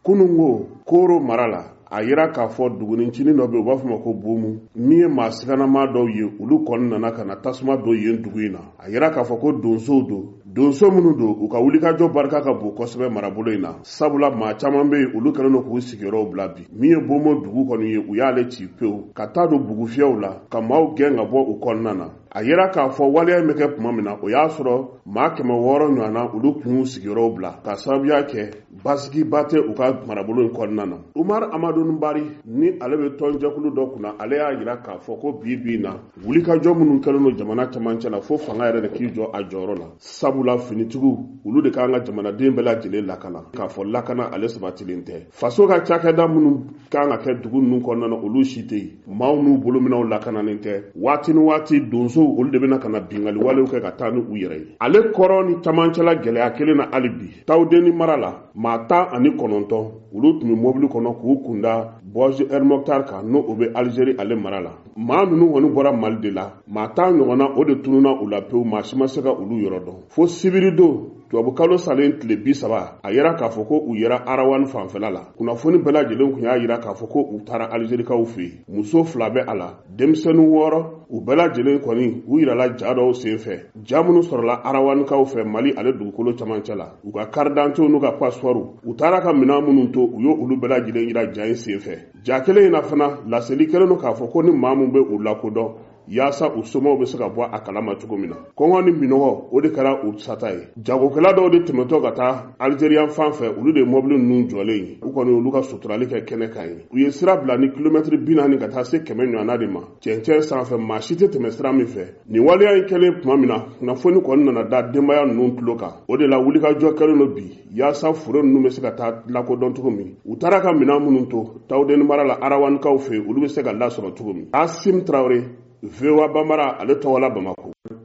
kunungo Koro marala a yira k'a fɔ dugunincinin dɔ bɛ u b'a fɔ ma ko Bomu min ye maa siganama dɔw ye olu kɔni nana ka na tasuma don yen dugu in na a yira k'a fɔ ko donsow don donso minnu don u ka wulikajɔ barika ka bon kosɛbɛ marabolo in na sabula maa caman bɛ yen olu kɛlen don k'u sigiyɔrɔw bila bi min ye Bomo dugu kɔni ye u y'ale ci pewu ka taa don bugufiyɛw la ka maaw gɛn ka bɔ u kɔnɔna na a yira k'a fɔ waleya in bɛ kɛ tuma min na o y'a sɔrɔ maa 600 ɲɔgɔnna olu tun y'u sigiyɔrɔw bila ka sababuya kɛ basigiba tɛ u ka marabolo in kɔnɔna na Umar Amadu Nbari ni ale bɛ tɔnjɛkulu dɔ kunna ale y'a yira k'a fɔ ko bi na wulikajɔ minnu kɛlen don jamana cɛmancɛ la fo fanga yɛrɛ de k'i jɔ a jɔyɔrɔ la sabula finitigiw olu de k'an ka jamanaden bɛɛ lajɛlen lakana k'a fɔ lakana ale sabatilen tɛ faso ka cakɛda minnu kan ka kɛ dugu ninnu kɔnɔna na olu si tɛ yen maaw n'u bolominɛw lakananen tɛ waati ni waati donso olu de bɛna ka na bingali walew kɛ ka taa ni u yɛrɛ ye ale kɔrɔ ni camancɛla gɛlɛya kelen na hali bi Tawudeni mara la maa 19 olu tun bɛ mobili kɔnɔ k'u kunda Boazi El Mokhtar kan n'o o bɛ Algérie ale mara la maa ninnu kɔni bɔra Mali de la maa 10 ɲɔgɔnna o de tununa u la pewu maa si ma se ka olu yɔrɔ dɔn fo sibiri don tubabukalo salen tile 30 a yira k'a fɔ ko u yera Arawan fanfɛla la kunnafoni bɛɛ lajɛlen kun y'a yira k'a fɔ ko u taara Algérikaw fɛ yen muso 2 bɛ a la denmisɛnnin 6 u bɛɛ lajɛlen kɔni u yirala ja dɔw senfɛ ja minnu sɔrɔla Arawanikaw fɛ Mali ale dugukolo camancɛ la u ka carte d'identité n'u ka passeport u taara ka minɛn minnu to u y'o olu bɛɛ lajɛlen yira ja in senfɛ ja kelen in na fana laseli kelen don k'a fɔ ko ni maa mun bɛ u lakodɔn yaasa u somɔgɔw bɛ se ka bɔ a kalama cogo min na kɔngɔ ni minɔgɔ o de kɛra u sata ye jagokɛla dɔw de tɛmɛtɔ ka taa Algérien fan fɛ olu de ye mobili ninnu jɔlen ye u kɔni olu ka suturali kɛ kɛnɛ kan ye u ye sira bila ni kilomɛtiri 40 ka taa se 100 ɲɔgɔnna de ma cɛncɛn sanfɛ maa si tɛ tɛmɛ sira min fɛ nin waleya in kɛlen tuma min na kunnafoni kɔni nana da denbaya ninnu tulo kan o de la wulikajɔ kɛlen don bi yaasa foro ninnu bɛ se ka taa lakodɔn cogo min u taara ka minɛn minnu to Tawudeni mara la Arawanikaw fɛ olu bɛ se ka lasɔrɔ cogo min Asim Traoré VOA Bambara ale tɔgɔla Bamako